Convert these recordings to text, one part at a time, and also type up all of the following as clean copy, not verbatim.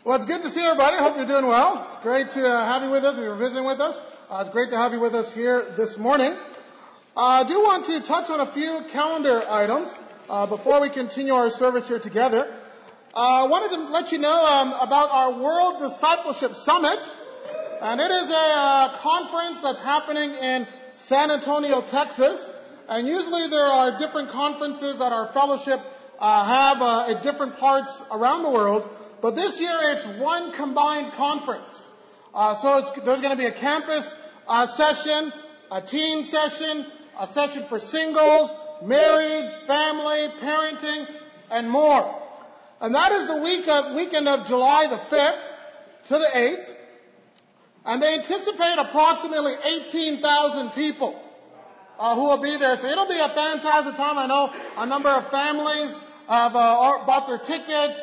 Well, it's good to see everybody. I hope you're doing well. It's great to have you with us. You're visiting with us. It's great to have you with us here this morning. I do want to touch on a few calendar items before we continue our service here together. I wanted to let you know about our World Discipleship Summit. And it is a conference that's happening in San Antonio, Texas. And usually there are different conferences that our fellowship have at different parts around the world. But this year it's one combined conference. There's going to be a campus session, a teen session, a session for singles, marrieds, family, parenting, and more. And that is the weekend of July the 5th to the 8th. And they anticipate approximately 18,000 people who will be there. So it'll be a fantastic time. I know a number of families have bought their tickets,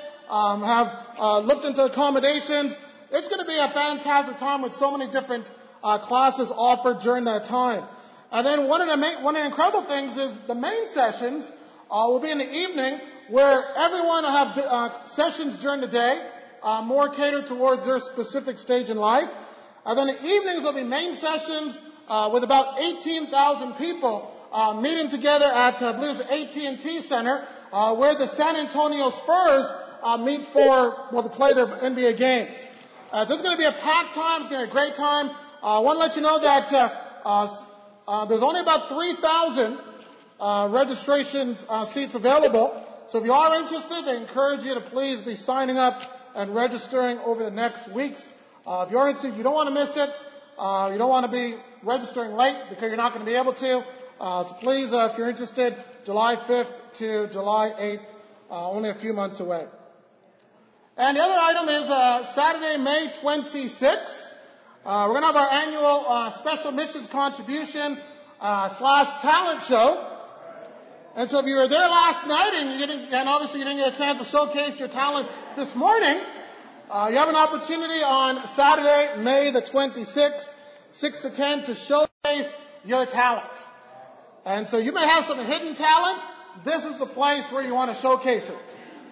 have looked into accommodations. It's going to be a fantastic time with so many different classes offered during that time. And then one of the incredible things is the main sessions will be in the evening, where everyone will have sessions during the day, more catered towards their specific stage in life. And then the evenings will be main sessions with about 18,000 people meeting together at, I believe, the AT&T Center, where the San Antonio Spurs meet to play their NBA games. So it's going to be a packed time. It's going to be a great time. I want to let you know that there's only about 3,000 registration seats available. So if you are interested, I encourage you to please be signing up and registering over the next weeks. If you're interested, you don't want to miss it. You don't want to be registering late because you're not going to be able to. So please, if you're interested, July 5th to July 8th, only a few months away. And the other item is Saturday, May 26th. We're going to have our annual special missions contribution / talent show. And so if you were there last night and obviously you didn't get a chance to showcase your talent this morning, you have an opportunity on Saturday, May the 26th, 6 to 10, to showcase your talent. And so you may have some hidden talent. This is the place where you want to showcase it.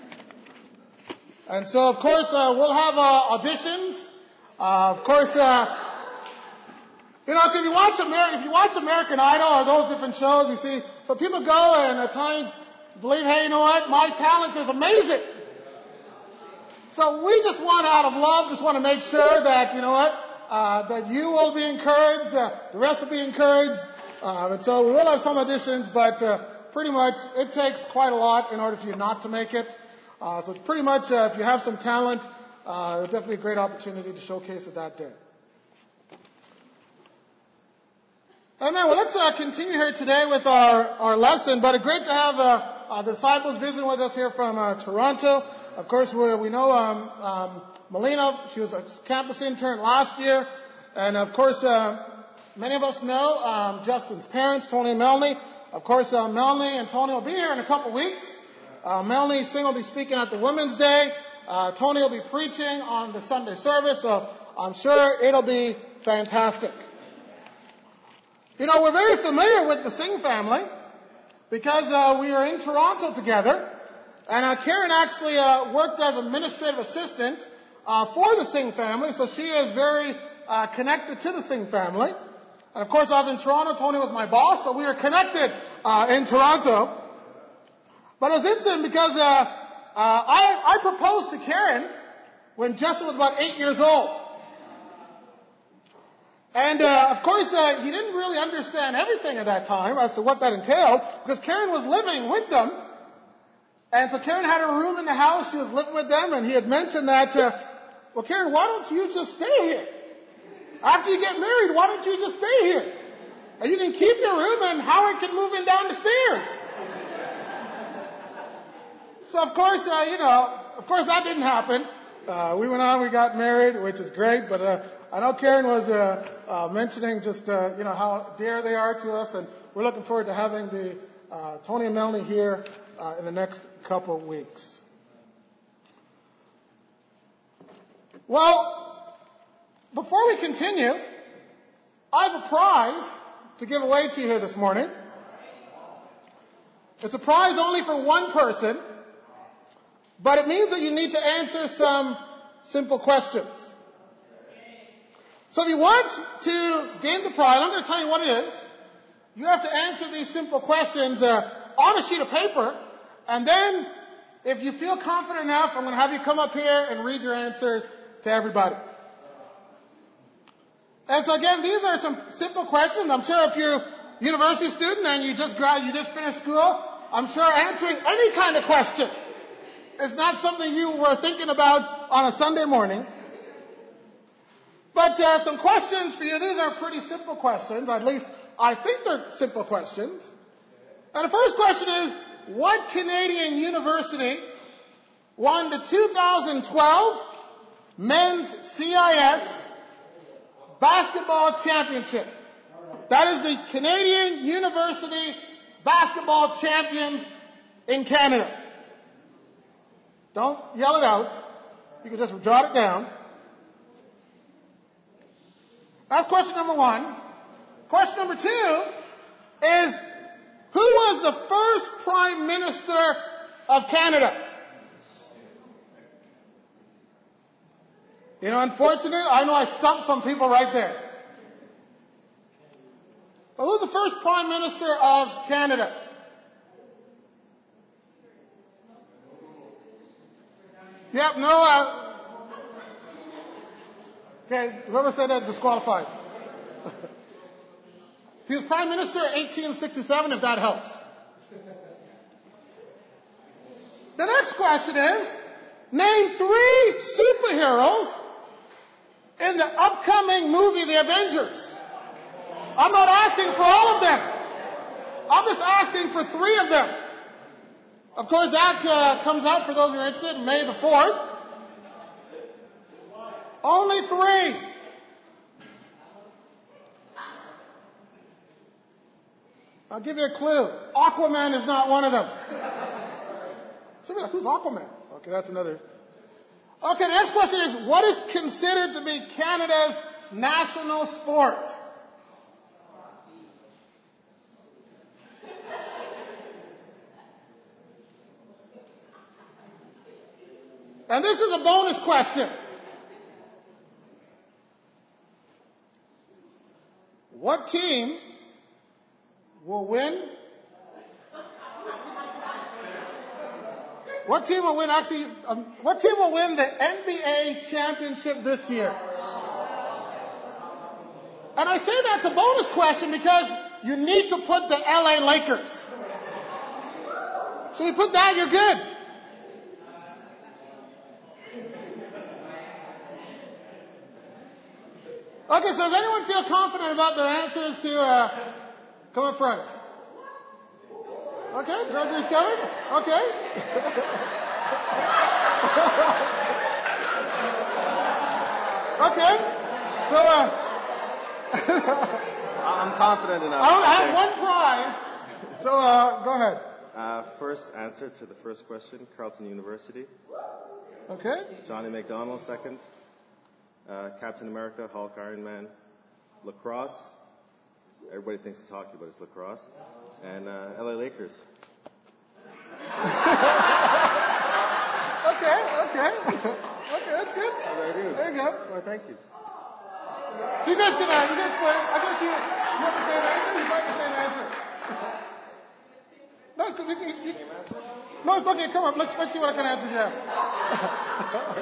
And so, of course, we'll have auditions. Of course, if you watch American Idol or those different shows, you see, so people go and at times believe, hey, you know what, my talent is amazing. So we just want, out of love, want to make sure that, that you will be encouraged, the rest will be encouraged. And so we will have some auditions, but pretty much it takes quite a lot in order for you not to make it. So pretty much if you have some talent, it's definitely a great opportunity to showcase it that day. Amen. Well, let's continue here today with our lesson, but it's great to have disciples visiting with us here from Toronto. Of course, we know Melina. She was a campus intern last year. And, of course, many of us know Justin's parents, Tony and Melanie. Of course, Melanie and Tony will be here in a couple weeks. Melanie Singh will be speaking at the Women's Day. Tony will be preaching on the Sunday service. So I'm sure it'll be fantastic. We're very familiar with the Singh family because we were in Toronto together. And Karen actually worked as administrative assistant for the Singh family, so she is very connected to the Singh family. And of course, I was in Toronto. Tony was my boss, so we were connected in Toronto. But it was interesting because I proposed to Karen when Justin was about 8 years old. And of course, he didn't really understand everything at that time as to what that entailed, because Karen was living with them. And so Karen had her room in the house. She was living with them, and he had mentioned that, well, Karen, why don't you just stay here? After you get married, why don't you just stay here? And you can keep your room, and Howard can move in down the stairs. So, of course, that didn't happen. We went on, we got married, which is great, but I know Karen was mentioning just, how dear they are to us, and we're looking forward to having the Tony and Melanie here in the next couple of weeks. Well, before we continue, I have a prize to give away to you here this morning. It's a prize only for one person, but it means that you need to answer some simple questions. So if you want to gain the prize, I'm going to tell you what it is. You have to answer these simple questions on a sheet of paper, and then if you feel confident enough, I'm going to have you come up here and read your answers to everybody. And so again, these are some simple questions. I'm sure if you're a university student and you just finished school, I'm sure answering any kind of question is not something you were thinking about on a Sunday morning. But some questions for you. These are pretty simple questions. At least I think they're simple questions. And the first question is, what Canadian university won the 2012 Men's CIS Basketball Championship? That is the Canadian University Basketball Champions in Canada. Don't yell it out. You can just jot it down. That's question number one. Question number two is, who was the first Prime Minister of Canada? You know, unfortunately, I know I stumped some people right there. But who's the first Prime Minister of Canada? Yep, no. Okay, whoever said that, disqualified. He was Prime Minister in 1867, if that helps. The next question is, name 3 superheroes in the upcoming movie, The Avengers. I'm not asking for all of them. I'm just asking for 3 of them. Of course, that comes out, for those who are interested, May the 4th. Only 3. I'll give you a clue. Aquaman is not one of them. Somebody like, who's Aquaman? Okay, that's another. Okay, the next question is, what is considered to be Canada's national sport? And this is a bonus question. What team will win? What team will win the NBA championship this year? And I say that's a bonus question because you need to put the LA Lakers. So you put that, you're good. Okay, so does anyone feel confident about their answers to come up front? Okay, Gregory's coming. Okay. Okay. So, I'm confident enough. I have one prize. So, go ahead. First answer to the first question, Carleton University. Okay. Johnny McDonald, second. Captain America, Hulk, Iron Man. Lacrosse. Everybody thinks it's hockey, but it's lacrosse. And LA Lakers. Okay. Okay, that's good. There you go. Well, thank you. So you guys play. I guess you have the same answer. You might have the same answer. No, okay, come on. Let's see what kind of answers you have.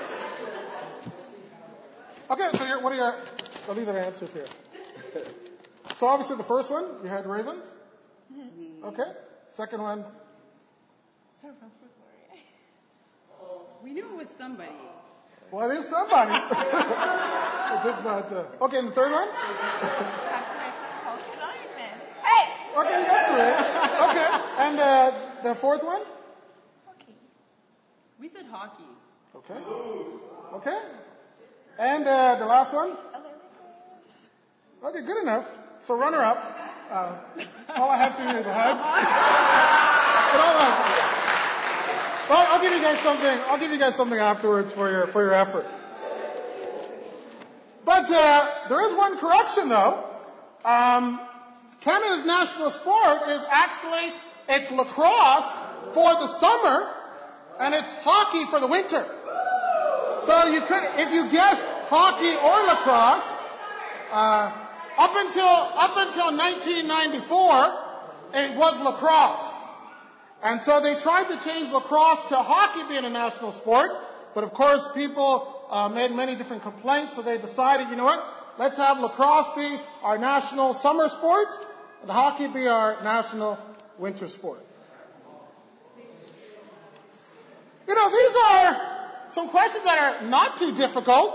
Okay, so what are your? I'll leave their answers here. So obviously the first one, you had Ravens. Mm-hmm. Okay. Second one. Sorry, we knew it was somebody. Well, it is somebody. It's just not. Okay, and the third one? Hey! Okay, you got three. Okay, and the fourth one? Hockey. We said hockey. Okay. Okay. And the last one? Okay, good enough. So runner up. All I have to do is a hug. Well, I'll give you guys something. I'll give you guys something afterwards for your effort. But there is one correction, though. Canada's national sport is actually it's lacrosse for the summer, and it's hockey for the winter. So you could, if you guessed hockey or lacrosse, up until 1994, it was lacrosse. And so they tried to change lacrosse to hockey being a national sport. But of course, people made many different complaints, so they decided, you know what, let's have lacrosse be our national summer sport, and hockey be our national winter sport. You know, these are some questions that are not too difficult.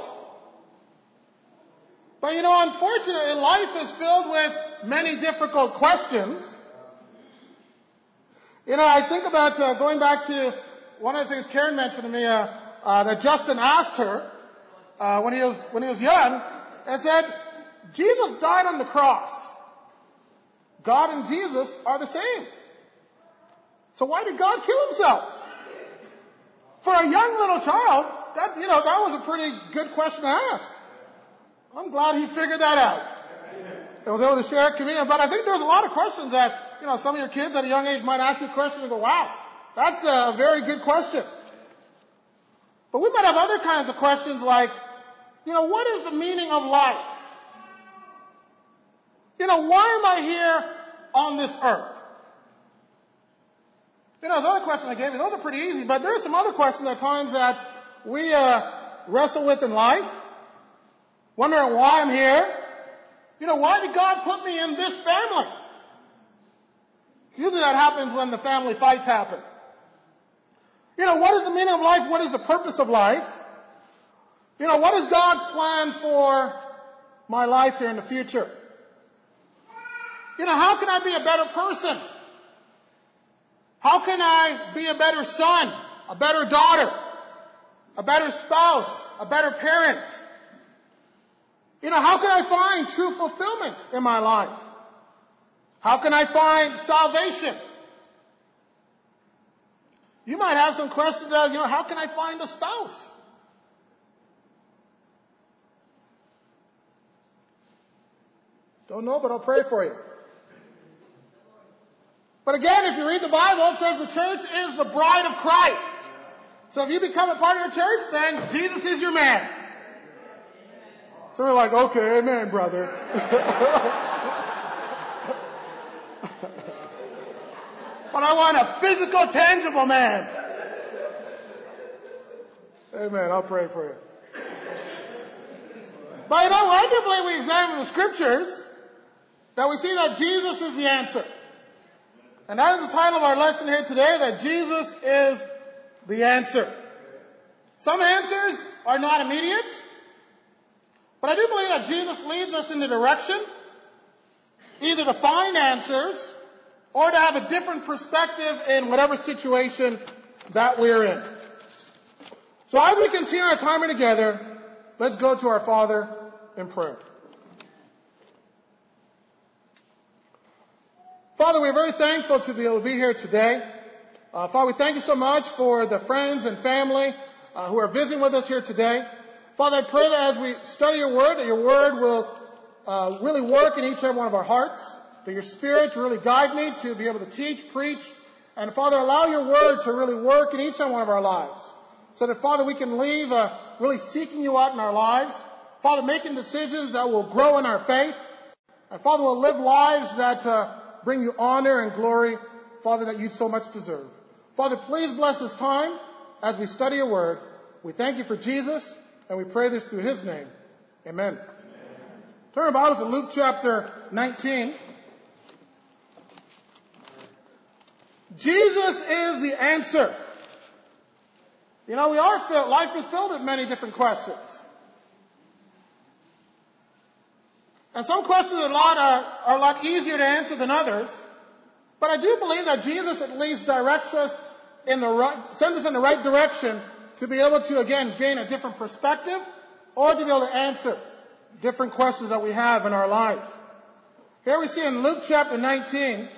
But you know, unfortunately, life is filled with many difficult questions. You know, I think about going back to one of the things Karen mentioned to me that Justin asked her when he was young, and said, Jesus died on the cross. God and Jesus are the same. So why did God kill himself? For a young little child, that was a pretty good question to ask. I'm glad he figured that out. I was able to share it with me. But I think there's a lot of questions that, you know, some of your kids at a young age might ask you questions and go, wow, that's a very good question. But we might have other kinds of questions like, you know, what is the meaning of life? You know, why am I here on this earth? You know, those other questions I gave you, those are pretty easy, but there are some other questions at times that we wrestle with in life. Wondering why I'm here. You know, why did God put me in this family? Usually that happens when the family fights happen. You know, what is the meaning of life? What is the purpose of life? You know, what is God's plan for my life here in the future? You know, how can I be a better person? How can I be a better son, a better daughter, a better spouse, a better parent? You know, how can I find true fulfillment in my life? How can I find salvation? You might have some questions as, you know, how can I find a spouse? Don't know, but I'll pray for you. But again, if you read the Bible, it says the church is the bride of Christ. So if you become a part of the church, then Jesus is your man. So we're like, okay, amen, brother. But I want a physical, tangible man. Amen. I'll pray for you. But you know, I do believe we examine the scriptures that we see that Jesus is the answer. And that is the title of our lesson here today, that Jesus is the answer. Some answers are not immediate, but I do believe that Jesus leads us in the direction either to find answers or to have a different perspective in whatever situation that we're in. So as we continue our time together, let's go to our Father in prayer. Father, we're very thankful to be able to be here today. Father, we thank you so much for the friends and family who are visiting with us here today. Father, I pray that as we study your word, that your word will really work in each and every one of our hearts, that your Spirit to really guide me to be able to teach, preach, and Father, allow your word to really work in each and every one of our lives, so that, Father, we can leave really seeking you out in our lives, Father, making decisions that will grow in our faith, and Father, we'll live lives that bring you honor and glory, Father, that you so much deserve. Father, please bless this time as we study your word. We thank you for Jesus, and we pray this through his name. Amen. Turn your Bibles to Luke chapter 19. Jesus is the answer. You know, life is filled with many different questions. And some questions are a lot easier to answer than others. But I do believe that Jesus at least directs us sends us in the right direction to be able to, again, gain a different perspective or to be able to answer different questions that we have in our life. Here we see in Luke chapter 19,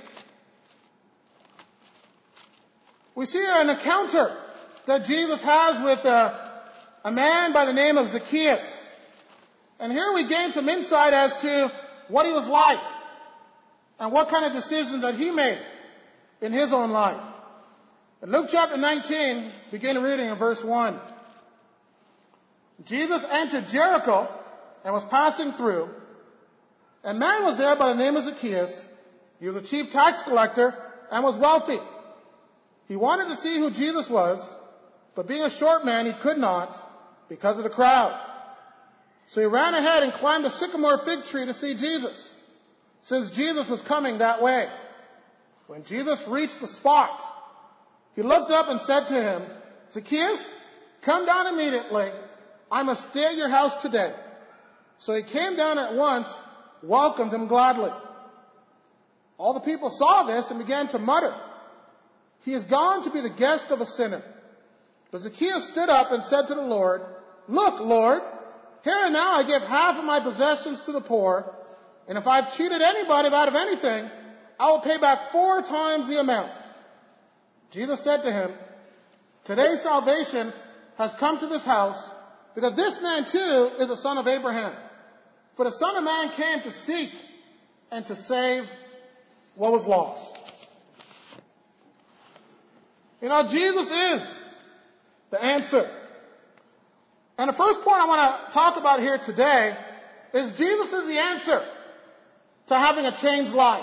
we see an encounter that Jesus has with a man by the name of Zacchaeus. And here we gain some insight as to what he was like and what kind of decisions that he made in his own life. In Luke chapter 19, begin reading in verse 1. Jesus entered Jericho and was passing through. A man was there by the name of Zacchaeus. He was a chief tax collector and was wealthy. He wanted to see who Jesus was, but being a short man, he could not because of the crowd. So he ran ahead and climbed a sycamore fig tree to see Jesus, since Jesus was coming that way. When Jesus reached the spot, he looked up and said to him, Zacchaeus, come down immediately. I must stay at your house today. So he came down at once, welcomed him gladly. All the people saw this and began to mutter, he has gone to be the guest of a sinner. But Zacchaeus stood up and said to the Lord, look, Lord, here and now I give half of my possessions to the poor, and if I've cheated anybody out of anything, I will pay back 4 times the amount. Jesus said to him, today salvation has come to this house, because this man too is a son of Abraham. For the Son of Man came to seek and to save what was lost. You know, Jesus is the answer. And the first point I want to talk about here today is Jesus is the answer to having a changed life.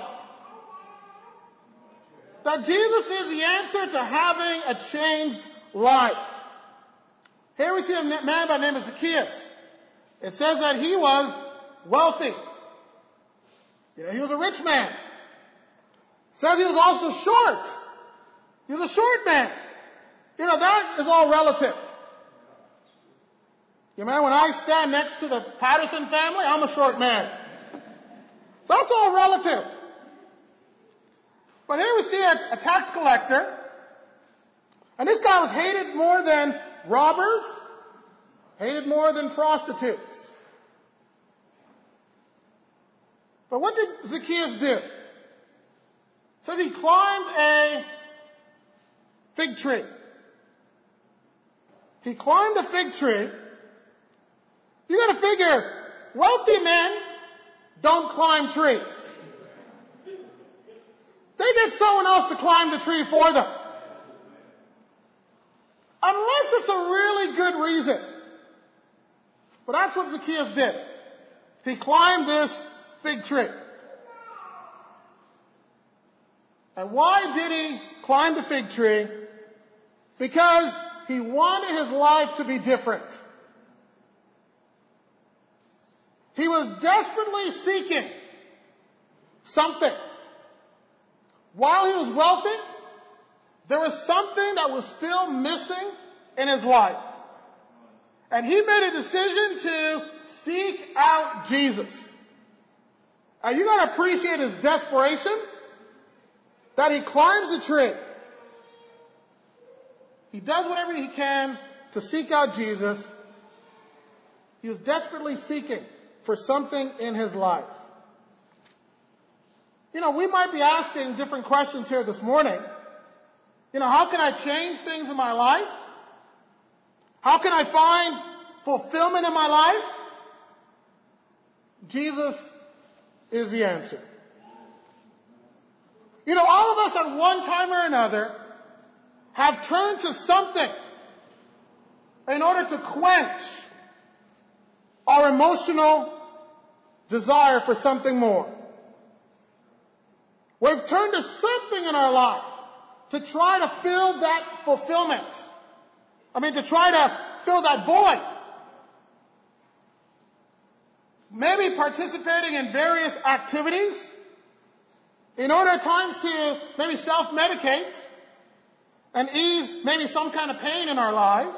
That Jesus is the answer to having a changed life. Here we see a man by the name of Zacchaeus. It says that he was wealthy. You know, he was a rich man. It says he was also short. He was a short man. You know, that is all relative. You know, when I stand next to the Patterson family, I'm a short man. So that's all relative. But here we see a tax collector. And this guy was hated more than robbers, hated more than prostitutes. But what did Zacchaeus do? It says he climbed a fig tree. He climbed a fig tree. You got to figure, wealthy men don't climb trees. They get someone else to climb the tree for them. Unless it's a really good reason. But that's what Zacchaeus did. He climbed this fig tree. And why did he climb the fig tree? Because he wanted his life to be different. He was desperately seeking something. While he was wealthy, there was something that was still missing in his life. And he made a decision to seek out Jesus. You got to appreciate his desperation that he climbs a tree. He does whatever he can to seek out Jesus. He was desperately seeking for something in his life. You know, we might be asking different questions here this morning. You know, how can I change things in my life? How can I find fulfillment in my life? Jesus is the answer. You know, all of us at one time or another have turned to something in order to quench our emotional desire for something more. We've turned to something in our life to try to fill that fulfillment. To try to fill that void. Maybe participating in various activities in order at times to maybe self-medicate and ease maybe some kind of pain in our lives.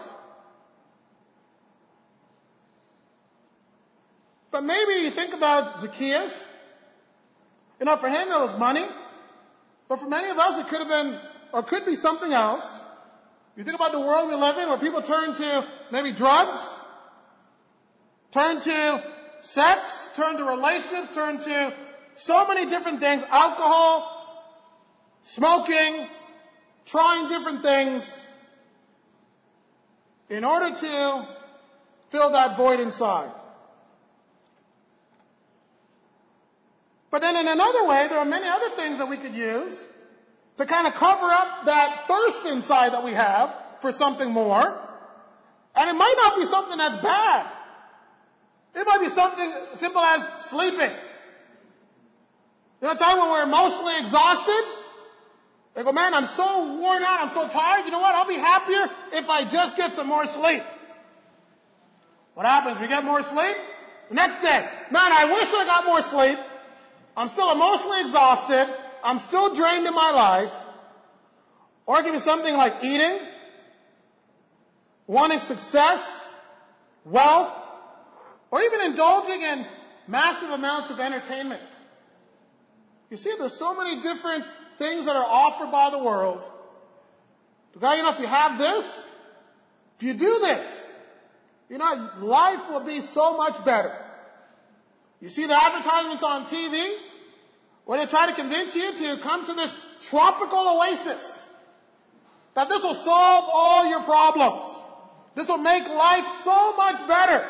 But maybe you think about Zacchaeus. You know, for him it was money. But for many of us it could have been, or could be something else. You think about the world we live in where people turn to maybe drugs, turn to sex, turn to relationships, turn to so many different things, alcohol, smoking, trying different things in order to fill that void inside. But then in another way, there are many other things that we could use to kind of cover up that thirst inside that we have for something more. And it might not be something that's bad. It might be something simple as sleeping. You know, a time when we're emotionally exhausted. They go, man, I'm so worn out. I'm so tired. You know what? I'll be happier if I just get some more sleep. What happens? We get more sleep. The next day, man, I wish I got more sleep. I'm still emotionally exhausted. I'm still drained in my life. Or it could be something like eating, wanting success, wealth, or even indulging in massive amounts of entertainment. You see, there's so many different things that are offered by the world. You know, if you have this, if you do this, you know, life will be so much better. You see the advertisements on TV where they try to convince you to come to this tropical oasis. That this will solve all your problems. This will make life so much better.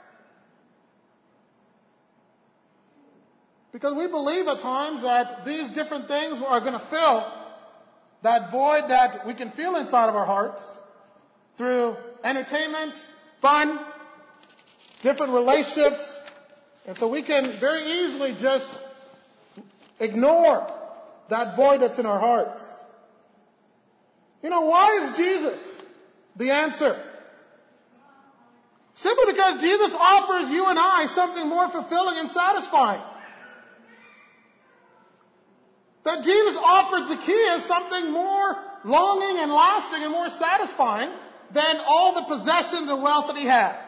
Because we believe at times that these different things are going to fill that void that we can feel inside of our hearts through entertainment, fun, different relationships. And so we can very easily just ignore that void that's in our hearts. You know, why is Jesus the answer? Simply because Jesus offers you and I something more fulfilling and satisfying. That Jesus offers Zacchaeus something more longing and lasting and more satisfying than all the possessions and wealth that he had.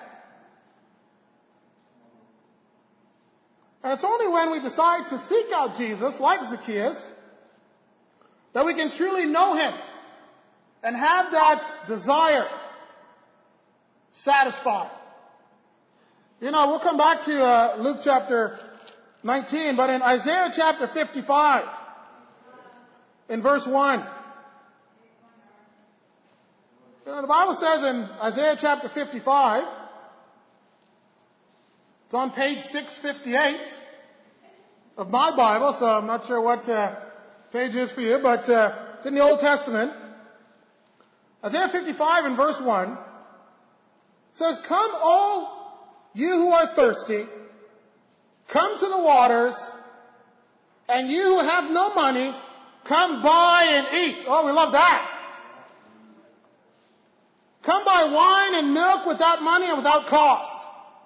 And it's only when we decide to seek out Jesus, like Zacchaeus, that we can truly know him and have that desire satisfied. You know, we'll come back to Luke chapter 19, but in Isaiah chapter 55, in verse 1, you know, the Bible says in Isaiah chapter 55, it's on page 658 of my Bible, so I'm not sure what page it is for you, but it's in the Old Testament. Isaiah 55 in verse 1 says, "Come all you who are thirsty, come to the waters, and you who have no money, come buy and eat." Oh, we love that. Come buy wine and milk without money and without cost.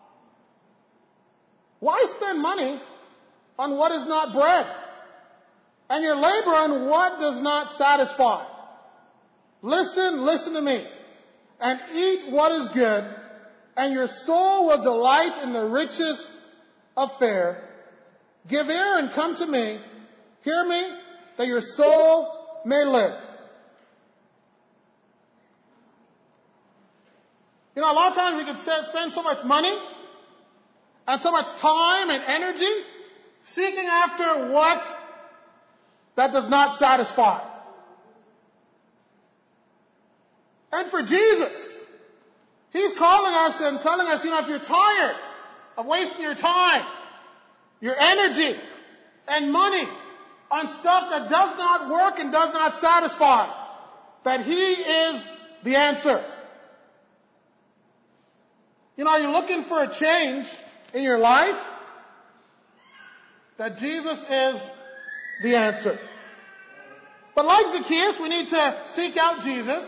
Why spend money on what is not bread, and your labor on what does not satisfy? Listen to me, and eat what is good, and your soul will delight in the richest of fare. Give ear and come to me. Hear me, that your soul may live. You know, a lot of times we can spend so much money and so much time and energy seeking after what that does not satisfy. And for Jesus, he's calling us and telling us, you know, if you're tired of wasting your time, your energy, and money on stuff that does not work and does not satisfy, that he is the answer. You know, you're looking for a change in your life, that Jesus is the answer. But like Zacchaeus, we need to seek out Jesus.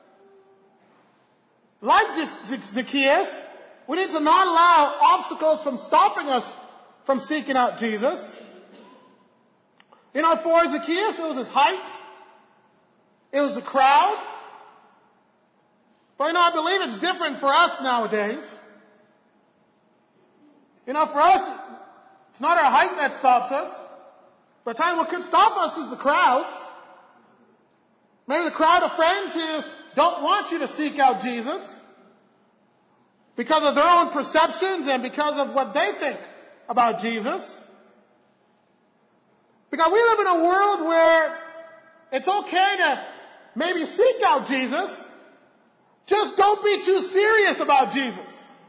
Like Zacchaeus, we need to not allow obstacles from stopping us from seeking out Jesus. You know, for Zacchaeus, it was his height. It was the crowd. But you know, I believe it's different for us nowadays. You know, for us, it's not our height that stops us. But the time what could stop us is the crowds. Maybe the crowd of friends who don't want you to seek out Jesus because of their own perceptions and because of what they think about Jesus. Because we live in a world where it's okay to maybe seek out Jesus. Just don't be too serious about Jesus.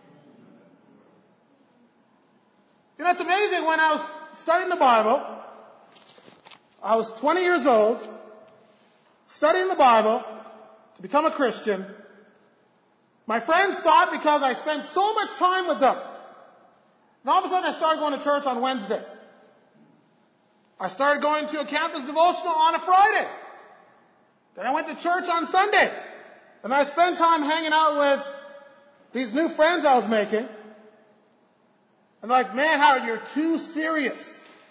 You know, it's amazing, when I was studying the Bible, I was 20 years old, studying the Bible to become a Christian. My friends thought because I spent so much time with them. And all of a sudden I started going to church on Wednesday. I started going to a campus devotional on a Friday. Then I went to church on Sunday. And I spent time hanging out with these new friends I was making. And like, man, Howard, you're too serious.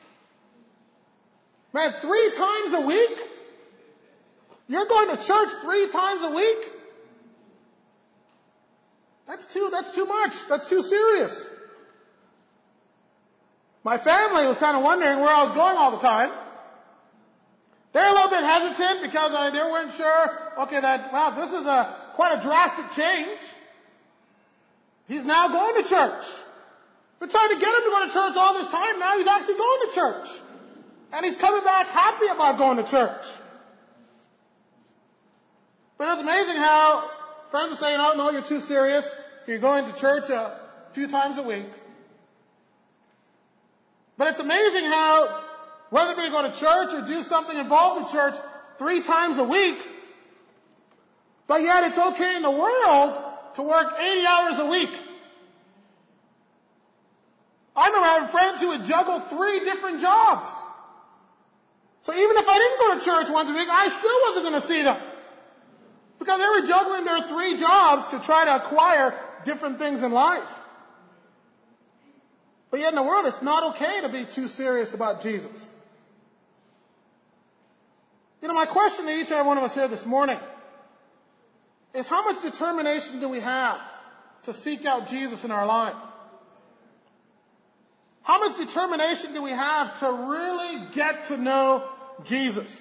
Man, 3 times a week? You're going to church 3 times a week? That's too much. That's too serious. My family was kind of wondering where I was going all the time. They're a little bit hesitant because they weren't sure, this is quite a drastic change. He's now going to church. We're trying to get him to go to church all this time. Now he's actually going to church. And he's coming back happy about going to church. But it's amazing how friends are saying, oh, no, you're too serious. You're going to church a few times a week. But it's amazing how, whether we go to church or do something involved in church 3 times a week, but yet it's okay in the world to work 80 hours a week. I remember having friends who would juggle 3 different jobs. So even if I didn't go to church once a week, I still wasn't going to see them. Because they were juggling their 3 jobs to try to acquire different things in life. But yet in the world, it's not okay to be too serious about Jesus. My question to each and every one of us here this morning is, how much determination do we have to seek out Jesus in our life? How much determination do we have to really get to know Jesus?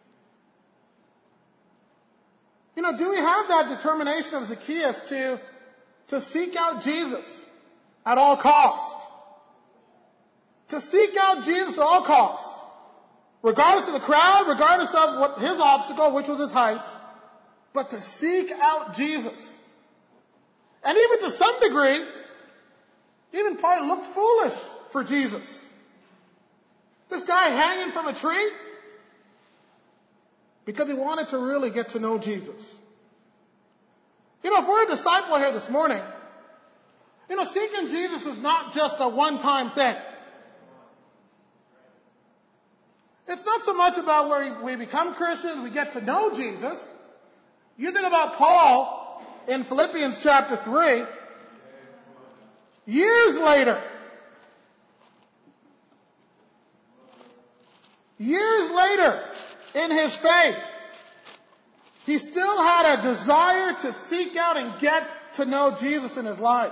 Do we have that determination of Zacchaeus to seek out Jesus at all cost? To seek out Jesus at all costs. Regardless of the crowd, regardless of what his obstacle, which was his height, but to seek out Jesus. And even to some degree, even probably looked foolish for Jesus. This guy hanging from a tree because he wanted to really get to know Jesus. If we're a disciple here this morning, seeking Jesus is not just a one-time thing. It's not so much about where we become Christians, we get to know Jesus. You think about Paul in Philippians chapter 3. Years later, in his faith, he still had a desire to seek out and get to know Jesus in his life.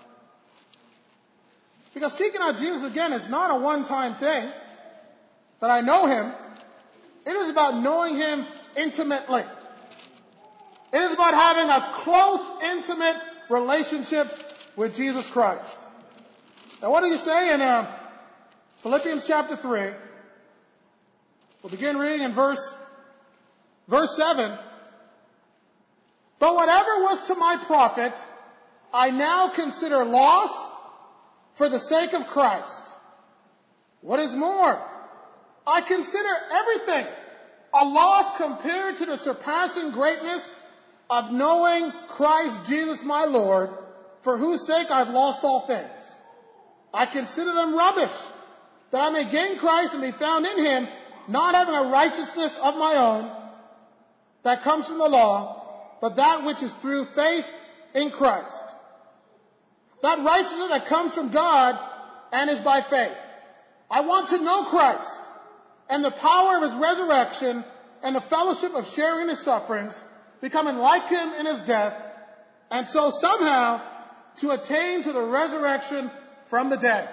Because seeking out Jesus, again, is not a one-time thing. That I know him. It is about knowing him intimately. It is about having a close, intimate relationship with Jesus Christ. Now what does he say in Philippians chapter 3? We'll begin reading in verse 7. But whatever was to my profit, I now consider loss for the sake of Christ. What is more, I consider everything a loss compared to the surpassing greatness of knowing Christ Jesus my Lord, for whose sake I've lost all things. I consider them rubbish, that I may gain Christ and be found in him, not having a righteousness of my own that comes from the law, but that which is through faith in Christ. That righteousness that comes from God and is by faith. I want to know Christ and the power of his resurrection and the fellowship of sharing his sufferings, becoming like him in his death, and so somehow to attain to the resurrection from the dead.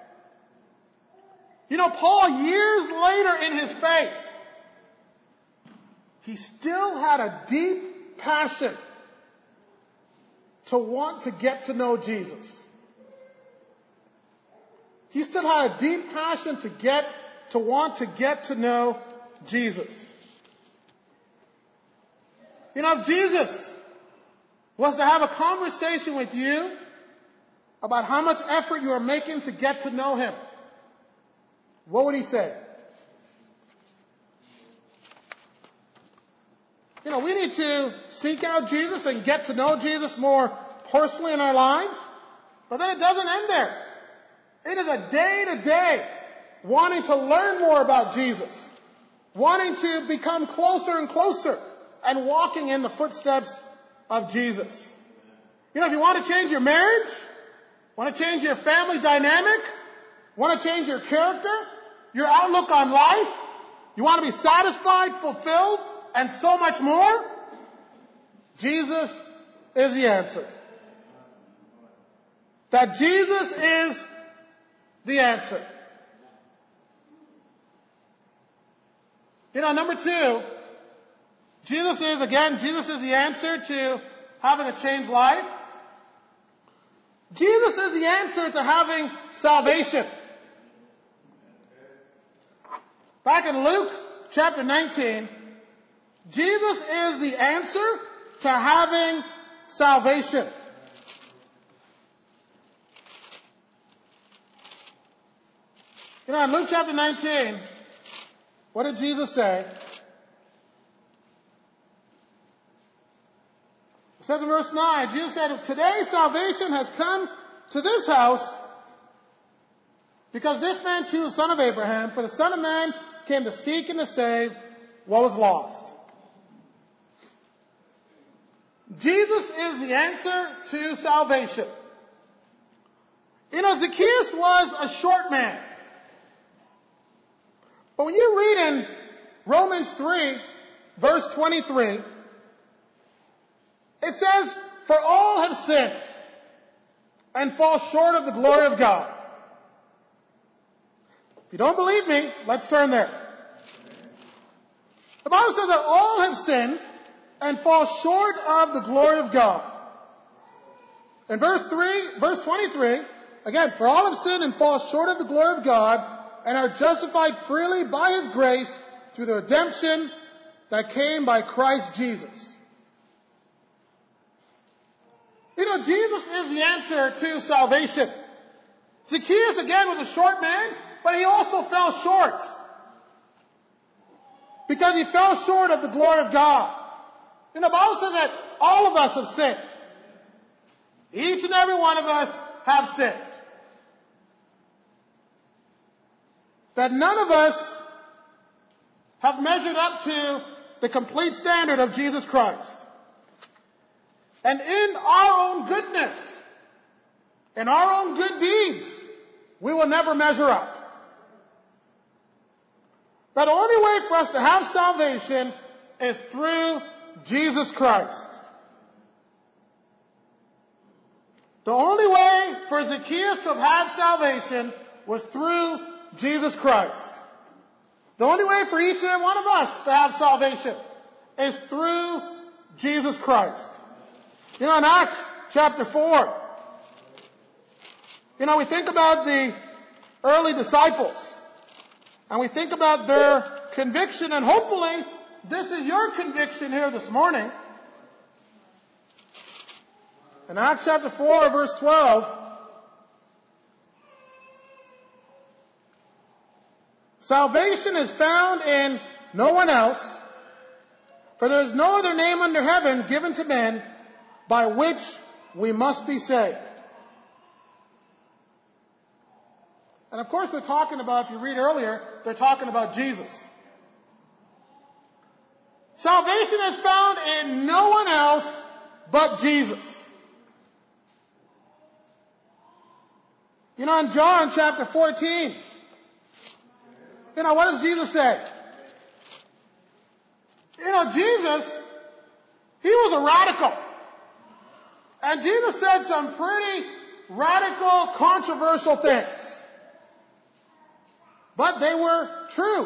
Paul, years later in his faith, he still had a deep passion to want to get to know Jesus. He still had a deep passion to want to get to know Jesus. If Jesus was to have a conversation with you about how much effort you are making to get to know him, what would he say? We need to seek out Jesus and get to know Jesus more personally in our lives. But then it doesn't end there. It is a day-to-day wanting to learn more about Jesus, wanting to become closer and closer, and walking in the footsteps of Jesus. If you want to change your marriage, want to change your family dynamic, want to change your character, your outlook on life, you want to be satisfied, fulfilled, and so much more, Jesus is the answer. That Jesus is the answer. Number two, Jesus is the answer to having a changed life. Jesus is the answer to having salvation. Back in Luke chapter 19, Jesus is the answer to having salvation. In Luke chapter 19, what did Jesus say? It says in verse 9, Jesus said, "Today salvation has come to this house, because this man too is the son of Abraham, for the Son of Man came to seek and to save what was lost." Jesus is the answer to salvation. Zacchaeus was a short man. But when you read in Romans 3, verse 23, it says, "For all have sinned and fall short of the glory of God." If you don't believe me, let's turn there. The Bible says that all have sinned and fall short of the glory of God. In verse 23, again, "For all have sinned and fall short of the glory of God, and are justified freely by His grace through the redemption that came by Christ Jesus." Jesus is the answer to salvation. Zacchaeus, again, was a short man, but he also fell short. Because he fell short of the glory of God. The Bible says that all of us have sinned. Each and every one of us have sinned. That none of us have measured up to the complete standard of Jesus Christ. And in our own goodness, in our own good deeds, we will never measure up. The only way for us to have salvation is through Jesus Christ. The only way for Zacchaeus to have had salvation was through Jesus Christ. The only way for each and every one of us to have salvation is through Jesus Christ. In Acts chapter 4, we think about the early disciples. And we think about their conviction, and hopefully this is your conviction here this morning. In Acts chapter 4, verse 12, "Salvation is found in no one else, for there is no other name under heaven given to men by which we must be saved." And of course they're talking about, if you read earlier, they're talking about Jesus. Salvation is found in no one else but Jesus. In John chapter 14, what does Jesus say? Jesus, He was a radical. And Jesus said some pretty radical, controversial things. But they were true.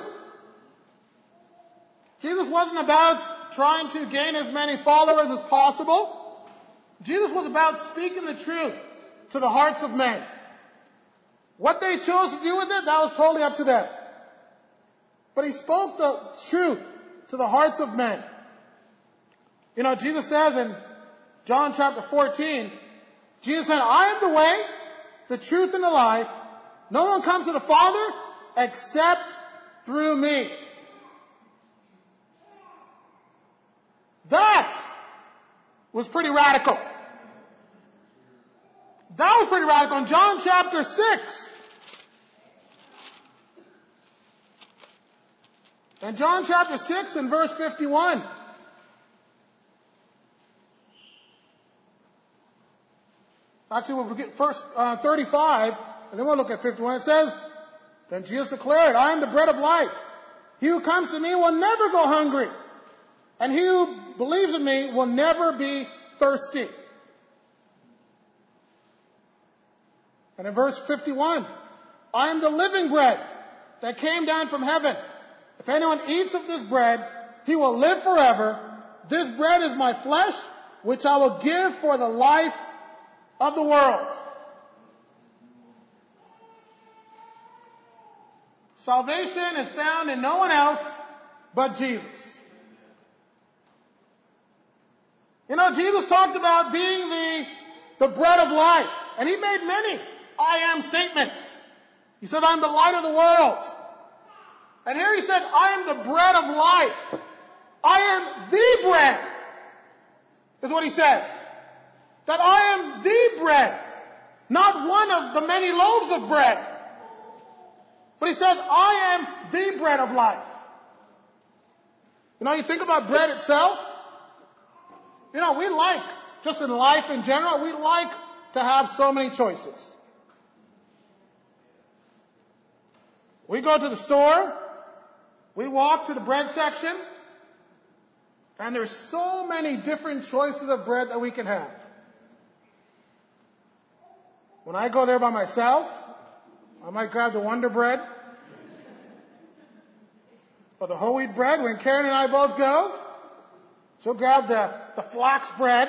Jesus wasn't about trying to gain as many followers as possible. Jesus was about speaking the truth to the hearts of men. What they chose to do with it, that was totally up to them. But He spoke the truth to the hearts of men. Jesus says in John chapter 14, Jesus said, "I am the way, the truth, and the life. No one comes to the Father except through me." That was pretty radical. That was pretty radical. In John chapter 6, in John chapter 6 and verse 51, actually we'll get first 35, and then we'll look at 51. It says, then Jesus declared, I am the bread of life. He who comes to me will never go hungry, and he who believes in me will never be thirsty. And in verse 51, I am the living bread that came down from heaven. If anyone eats of this bread, he will live forever. This bread is my flesh, which I will give for the life of the world. Salvation is found in no one else but Jesus. You know, Jesus talked about being the bread of life, and he made many I am statements. He said, I'm the light of the world. And here he said, I am the bread of life. I am the bread, is what he says. That I am the bread, not one of the many loaves of bread. But he says, I am the bread of life. You know, you think about bread itself. You know, we like, just in life in general, we like to have so many choices. We go to the store, we walk to the bread section, and there's so many different choices of bread that we can have. When I go there by myself, I might grab the Wonder Bread or the whole wheat bread. When Karen and I both go, she'll grab the flax bread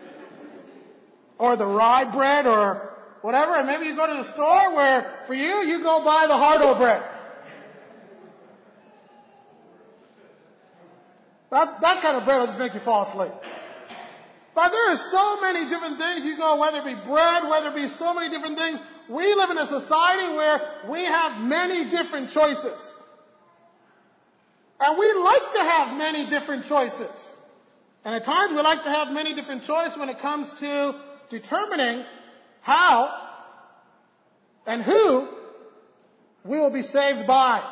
or the rye bread or whatever. And maybe you go to the store where for you go buy the Hardo bread. That kind of bread will just make you fall asleep. But there are so many different things you go, whether it be bread, whether it be so many different things. We live in a society where we have many different choices. And we like to have many different choices. And at times we like to have many different choices when it comes to determining how and who we will be saved by.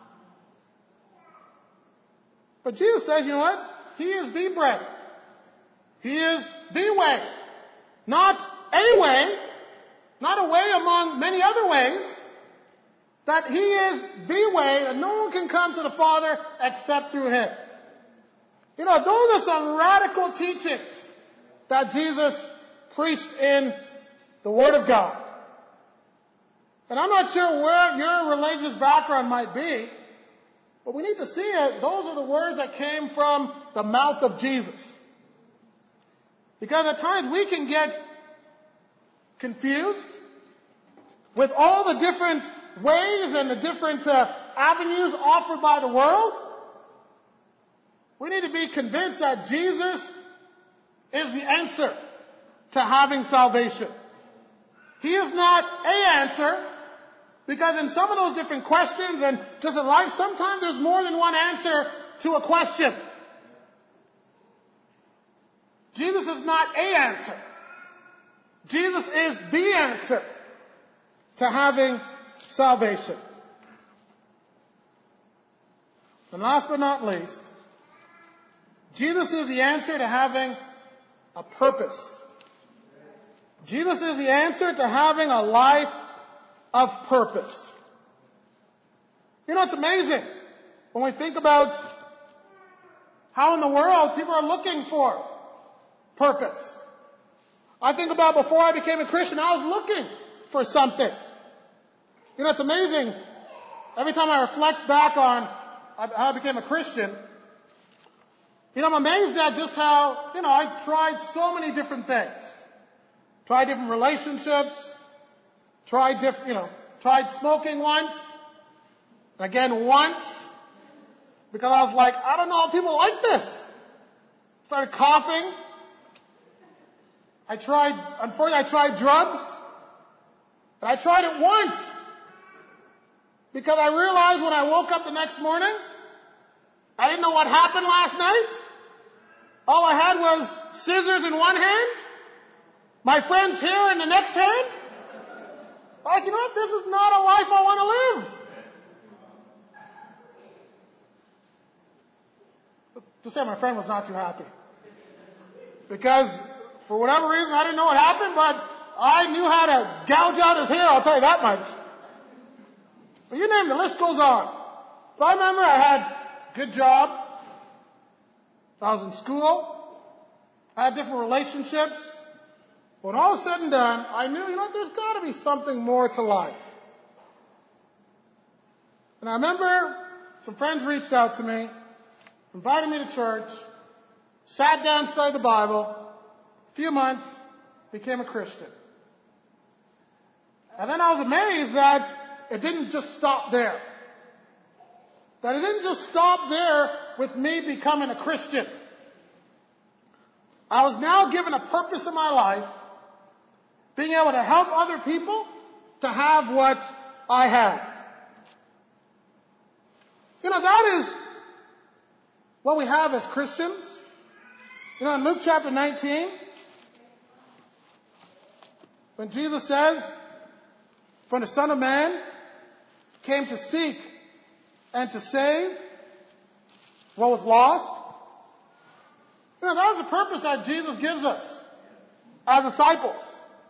But Jesus says, you know what? He is the bread. He is the way. Not a way, not a way among many other ways. That He is the way, that no one can come to the Father except through Him. You know, those are some radical teachings that Jesus preached in the Word of God. And I'm not sure where your religious background might be, but we need to see it. Those are the words that came from the mouth of Jesus. Because at times we can get confused with all the different ways and the different avenues offered by the world. We need to be convinced that Jesus is the answer to having salvation. He is not a answer, because in some of those different questions and just in life, sometimes there's more than one answer to a question. Jesus is not a answer. Jesus is the answer to having salvation. And last but not least, Jesus is the answer to having a purpose. Jesus is the answer to having a life of purpose. You know, it's amazing when we think about how in the world people are looking for purpose. I think about before I became a Christian, I was looking for something. You know, it's amazing. Every time I reflect back on how I became a Christian, you know, I'm amazed at just how, you know, I tried so many different things. Tried different relationships. Tried smoking once. And again once. Because I was like, I don't know if people like this. Started coughing. Unfortunately I tried drugs. And I tried it once. Because I realized when I woke up the next morning, I didn't know what happened last night. all I had was scissors in one hand, my friend's hair in the next hand. Like, you know what? This is not a life I want to live. To say my friend was not too happy. Because for whatever reason, I didn't know what happened, but I knew how to gouge out his hair, I'll tell you that much. But you name it, the list goes on. But I remember I had a good job. I was in school. I had different relationships. When all was said and done, I knew, there's got to be something more to life. And I remember some friends reached out to me, invited me to church, sat down, studied the Bible. A few months, became a Christian. And then I was amazed that it didn't just stop there. That it didn't just stop there with me becoming a Christian. I was now given a purpose in my life, being able to help other people to have what I have. That is what we have as Christians. In Luke chapter 19, when Jesus says, "For the Son of Man came to seek and to save what was lost," that was the purpose that Jesus gives us as disciples.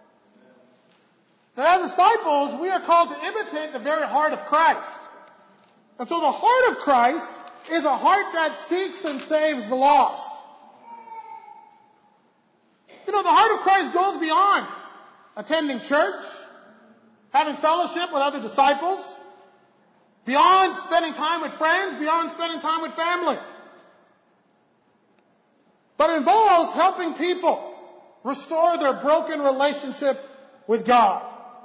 Now, as disciples, we are called to imitate the very heart of Christ. And so the heart of Christ is a heart that seeks and saves the lost. The heart of Christ goes beyond attending church, having fellowship with other disciples, beyond spending time with friends, beyond spending time with family. But it involves helping people restore their broken relationship with God.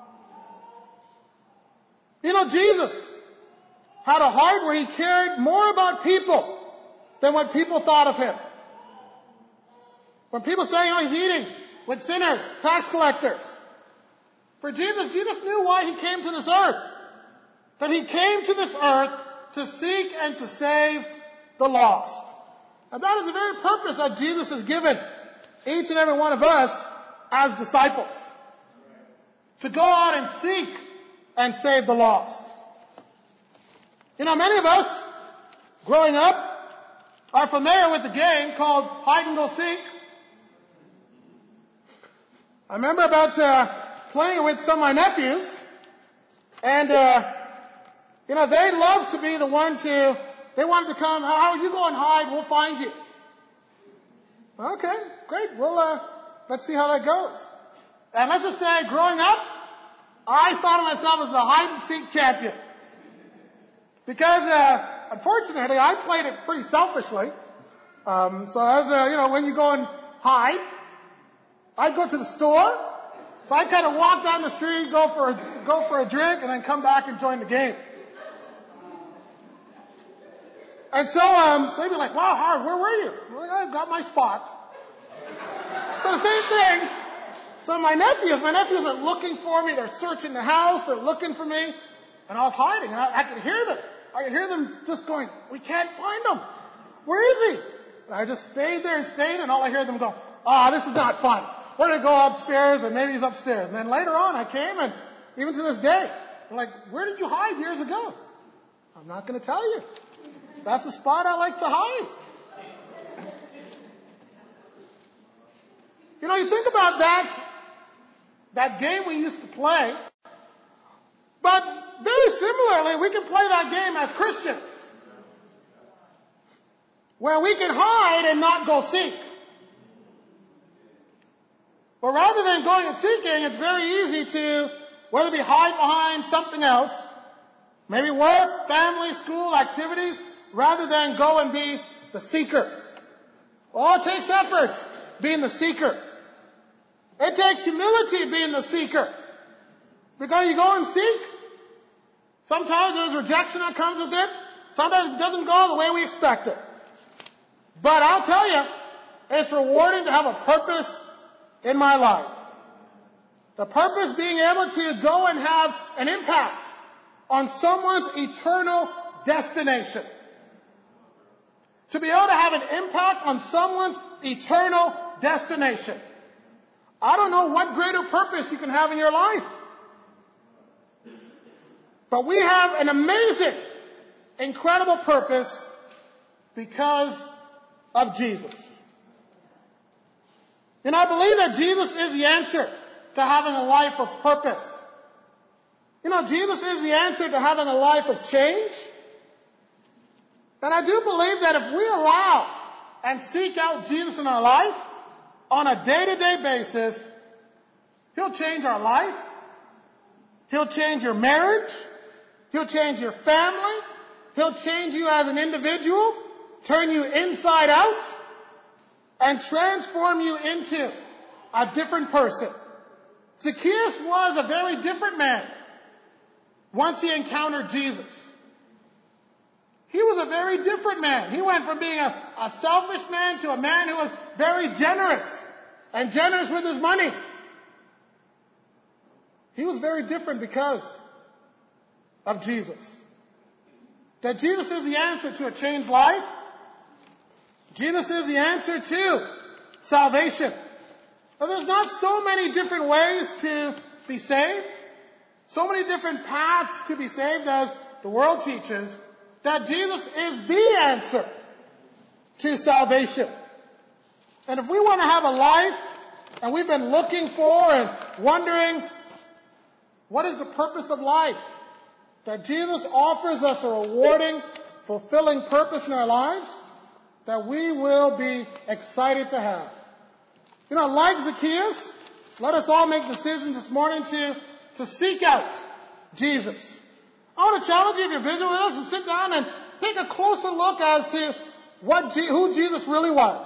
Jesus had a heart where he cared more about people than what people thought of him. When people say, he's eating with sinners, tax collectors. For Jesus knew why he came to this earth. That he came to this earth to seek and to save the lost. And that is the very purpose that Jesus has given each and every one of us as disciples. To go out and seek and save the lost. Many of us, growing up, are familiar with the game called hide and go seek. I remember about playing with some of my nephews, and they loved to be the one they wanted to come, "How you go and hide, we'll find you." Okay, great, let's see how that goes. And let's just say, growing up, I thought of myself as a hide and seek champion. Because, unfortunately, I played it pretty selfishly. So as, when you go and hide, I'd go to the store. So I'd kind of walk down the street, go for a drink, and then come back and join the game. And so they'd be like, "Wow, Howard, where were you?" I'm like, "I've got my spot." So the same thing. So my nephews are looking for me. They're searching the house. They're looking for me. And I was hiding, and I could hear them. I could hear them just going, "We can't find him. Where is he?" And I just stayed there, and all I hear them go, "This is not fun. We're going to go upstairs, and maybe he's upstairs." And then later on, I came, and even to this day, they're like, "Where did you hide years ago?" I'm not going to tell you. That's the spot I like to hide. You think about that game we used to play, but very similarly, we can play that game as Christians, where we can hide and not go seek. But rather than going and seeking, it's very easy to, whether it be hide behind something else, maybe work, family, school, activities, rather than go and be the seeker. It takes effort being the seeker. It takes humility being the seeker. Because you go and seek, sometimes there's rejection that comes with it. Sometimes it doesn't go the way we expect it. But I'll tell you, it's rewarding to have a purpose in my life. The purpose being able to go and have an impact on someone's eternal destination. to be able to have an impact on someone's eternal destination. I don't know what greater purpose you can have in your life. But we have an amazing, incredible purpose because of Jesus. And I believe that Jesus is the answer to having a life of purpose. Jesus is the answer to having a life of change. And I do believe that if we allow and seek out Jesus in our life on a day-to-day basis, He'll change our life. He'll change your marriage. He'll change your family. He'll change you as an individual, turn you inside out, and transform you into a different person. Zacchaeus was a very different man once he encountered Jesus. He was a very different man. He went from being a selfish man to a man who was very generous and generous with his money. He was very different because of Jesus. That Jesus is the answer to a changed life. Jesus is the answer to salvation. But there's not so many different ways to be saved, so many different paths to be saved as the world teaches, that Jesus is the answer to salvation. And if we want to have a life, and we've been looking for and wondering, what is the purpose of life? That Jesus offers us a rewarding, fulfilling purpose in our lives that we will be excited to have. Like Zacchaeus, let us all make decisions this morning to seek out Jesus. I want to challenge you, if you're visiting with us, to sit down and take a closer look as to who Jesus really was.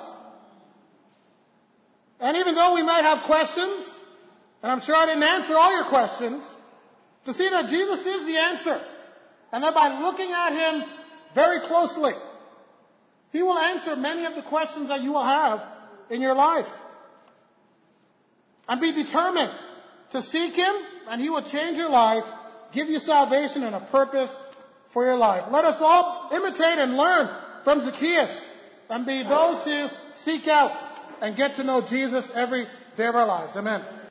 And even though we might have questions, and I'm sure I didn't answer all your questions, to see that Jesus is the answer. And that by looking at Him very closely, He will answer many of the questions that you will have in your life. And be determined to seek Him, and He will change your life, give you salvation and a purpose for your life. Let us all imitate and learn from Zacchaeus and be those who seek out and get to know Jesus every day of our lives. Amen.